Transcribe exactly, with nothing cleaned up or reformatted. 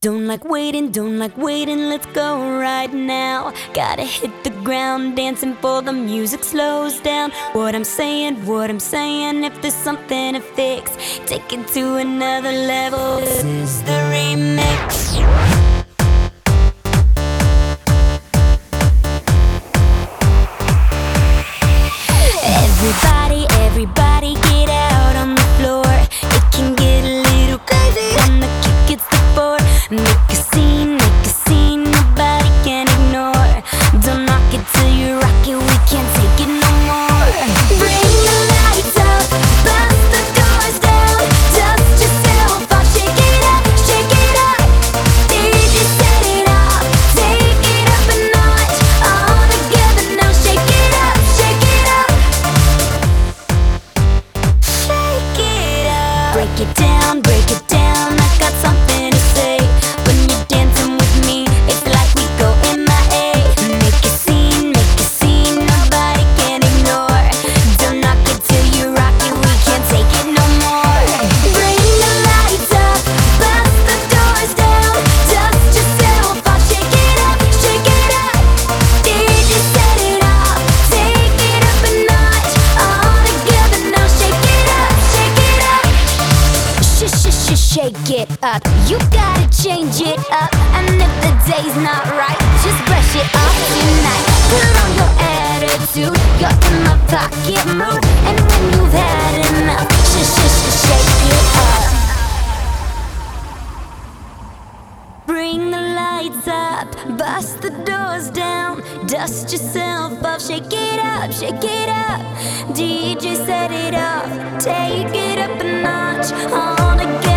Don't like waiting, don't like waiting, let's go right now. Gotta hit the ground, dancing for the music slows down. What I'm saying, what I'm saying, if there's something to fix, take it to another level. This is the remix. Everybody, everybody get out on the floor. It can get a little crazy when the kick hits the floor. Make a scene, make a scene, nobody can ignore. Don't knock it till you rock it, we can't take it no more. Bring the lights up, bust the doors down, dust yourself off, shake it up, shake it up. D J set it off, take it up a notch. All together now, shake it up, shake it up. Shake it up. Break it down, break it down, I got something to say. When you're dancing with me, it's like we go M I A. Make a scene, make a scene, nobody can ignore. Don't knock it till you rock it, we can't take it no more. Bring the lights up, bust the doors down, dust yourself off, shake it up, shake it up. D J set it off, take it up a notch. All together now, shake it up, shake it up. Sh sh sh shake it up. You gotta change it up, and if the day's not right, just brush it off tonight. Put on your attitude, you're in my pocket mood, and when you've had enough, sh sh sh shake it up. Bring the lights up, bust the doors down, dust yourself off, shake it up, shake it up. D J set it off, take it up a notch. All together